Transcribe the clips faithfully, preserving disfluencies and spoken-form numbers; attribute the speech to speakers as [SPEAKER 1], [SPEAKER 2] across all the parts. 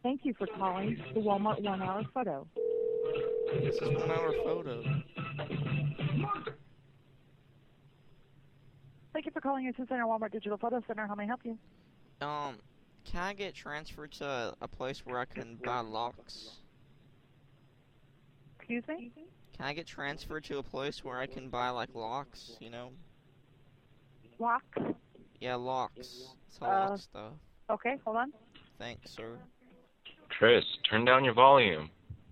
[SPEAKER 1] Thank you for calling the Walmart One Hour Photo.
[SPEAKER 2] This is One Hour Photo.
[SPEAKER 1] Thank you for calling Assist Center Walmart Digital Photo Center. How may I help you?
[SPEAKER 2] Um, can I get transferred to a place where I can buy locks?
[SPEAKER 1] Excuse me?
[SPEAKER 2] Can I get transferred to a place where I can buy, like, locks, you know?
[SPEAKER 1] Lock?
[SPEAKER 2] Yeah, locks. It's all
[SPEAKER 1] Uh,
[SPEAKER 2] lock stuff.
[SPEAKER 1] Okay, hold on.
[SPEAKER 2] Thanks, sir.
[SPEAKER 3] Chris, turn down your volume.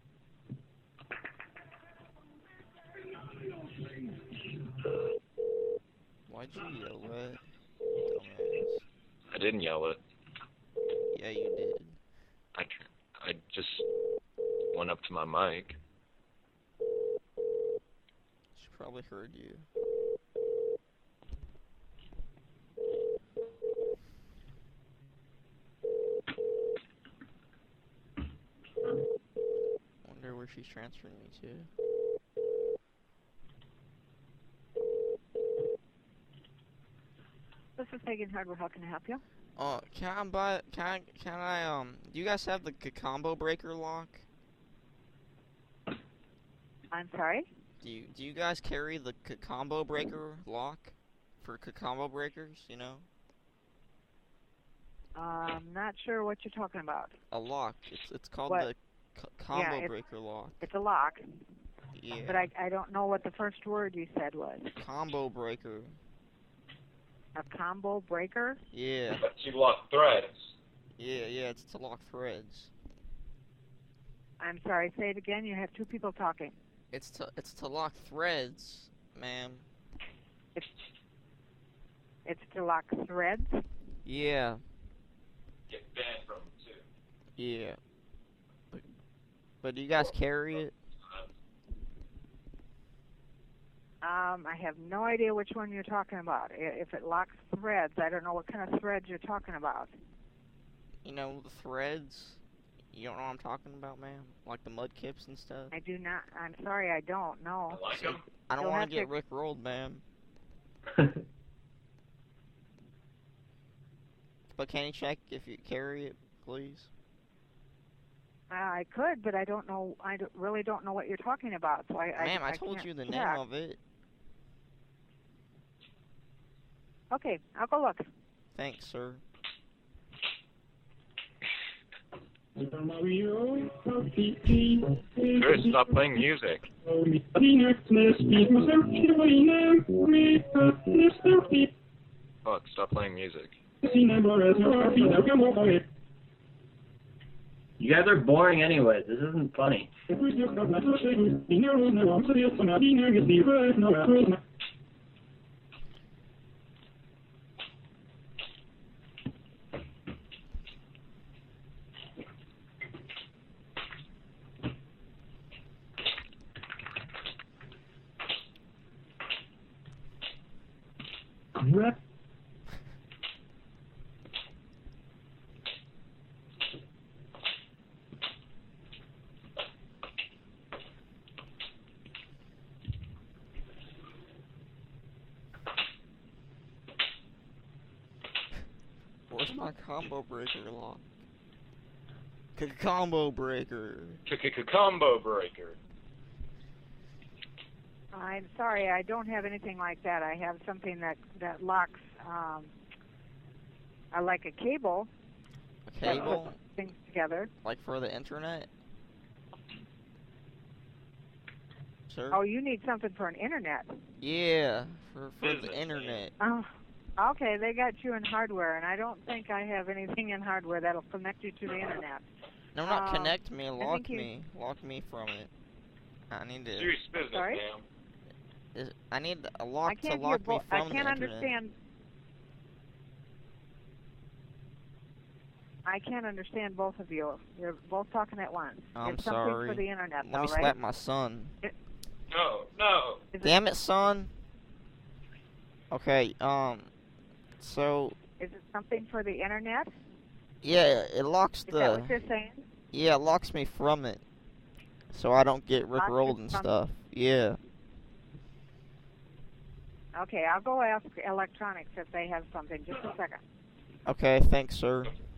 [SPEAKER 2] Why'd you yell that, dumbass?
[SPEAKER 3] I didn't yell it.
[SPEAKER 2] Yeah, you did.
[SPEAKER 3] I, tr- I just went up to my mic.
[SPEAKER 2] She probably heard you. Wonder where she's transferring me to.
[SPEAKER 1] This is Pagan Hardware. How can I help you?
[SPEAKER 2] Uh, can I buy, can I, can I, um, do you guys have the c- combo breaker lock?
[SPEAKER 1] I'm sorry?
[SPEAKER 2] Do you, do you guys carry the c- combo breaker lock for c- combo breakers, you know?
[SPEAKER 1] I'm not sure what you're talking about.
[SPEAKER 2] A lock. It's, it's called
[SPEAKER 1] What?
[SPEAKER 2] the c- combo
[SPEAKER 1] it's-
[SPEAKER 2] breaker lock.
[SPEAKER 1] It's a lock,
[SPEAKER 2] Yeah.
[SPEAKER 1] but I, I don't know what the first word you said was.
[SPEAKER 2] Combo breaker.
[SPEAKER 1] A combo breaker?
[SPEAKER 2] Yeah.
[SPEAKER 3] You lock threads.
[SPEAKER 2] Yeah, yeah, it's to lock threads.
[SPEAKER 1] I'm sorry, say it again. You have two people talking.
[SPEAKER 2] It's to, it's to lock threads, ma'am.
[SPEAKER 1] It's, it's to lock threads?
[SPEAKER 2] Yeah.
[SPEAKER 3] Get banned from it too.
[SPEAKER 2] Yeah. But, but do you guys carry it?
[SPEAKER 1] Um, I have no idea which one you're talking about. I- If it locks threads, I don't know what kind of threads you're talking about.
[SPEAKER 2] You know, the threads? You don't know what I'm talking about, ma'am? Like the mud kips and stuff?
[SPEAKER 1] I do not. I'm sorry, I don't know.
[SPEAKER 3] I like them.
[SPEAKER 2] I don't
[SPEAKER 1] You'll
[SPEAKER 2] want
[SPEAKER 1] have
[SPEAKER 2] to get
[SPEAKER 1] to-
[SPEAKER 2] Rick rolled, ma'am. But can you check if you carry it, please?
[SPEAKER 1] Uh, I could, but I don't know. I don't, really don't know what you're talking about. So I,
[SPEAKER 2] Ma'am,
[SPEAKER 1] I,
[SPEAKER 2] I told
[SPEAKER 1] can't
[SPEAKER 2] you the
[SPEAKER 1] check.
[SPEAKER 2] name of it.
[SPEAKER 1] Okay, I'll go look.
[SPEAKER 2] Thanks, sir.
[SPEAKER 3] Chris, stop playing music. Fuck, stop playing music.
[SPEAKER 4] You guys are boring anyways. This isn't funny. Crap.
[SPEAKER 2] Where's my combo breaker lock? C combo breaker.
[SPEAKER 3] Combo breaker.
[SPEAKER 1] I'm sorry, I don't have anything like that. I have something that that locks. Um, I like a cable.
[SPEAKER 2] A cable?
[SPEAKER 1] That puts things together.
[SPEAKER 2] Like for the internet? Sir?
[SPEAKER 1] Oh, you need something for an internet.
[SPEAKER 2] Yeah, for, for
[SPEAKER 3] Business,
[SPEAKER 2] the internet.
[SPEAKER 1] Oh, okay. They got you in hardware, and I don't think I have anything in hardware that'll connect you to the internet.
[SPEAKER 2] No, not
[SPEAKER 1] Um,
[SPEAKER 2] connect me, lock
[SPEAKER 1] think you-
[SPEAKER 2] me. Lock me from it. I need to...
[SPEAKER 3] Serious business,
[SPEAKER 1] Sorry?
[SPEAKER 3] ma'am.
[SPEAKER 2] Is, I need a
[SPEAKER 1] I
[SPEAKER 2] lock to
[SPEAKER 1] can't hear.
[SPEAKER 2] lock me
[SPEAKER 1] Bo- I
[SPEAKER 2] from the
[SPEAKER 1] can't
[SPEAKER 2] internet.
[SPEAKER 1] understand. I can't understand both of you. You're both talking at once.
[SPEAKER 2] I'm
[SPEAKER 1] it's something
[SPEAKER 2] sorry.
[SPEAKER 1] for the internet,
[SPEAKER 2] Let
[SPEAKER 1] though,
[SPEAKER 2] me
[SPEAKER 1] right?
[SPEAKER 2] slap my son.
[SPEAKER 3] No, no.
[SPEAKER 1] Is it,
[SPEAKER 2] Damn it, son. Okay, um, so,
[SPEAKER 1] is it something for the internet?
[SPEAKER 2] yeah, it locks
[SPEAKER 1] Is that
[SPEAKER 2] the,
[SPEAKER 1] what you're saying?
[SPEAKER 2] yeah, it locks me from it. So I don't get
[SPEAKER 1] Locks you
[SPEAKER 2] rickrolled and
[SPEAKER 1] from-
[SPEAKER 2] stuff. Yeah.
[SPEAKER 1] Okay, I'll go ask electronics if they have something. Just a second.
[SPEAKER 2] Okay, thanks, sir.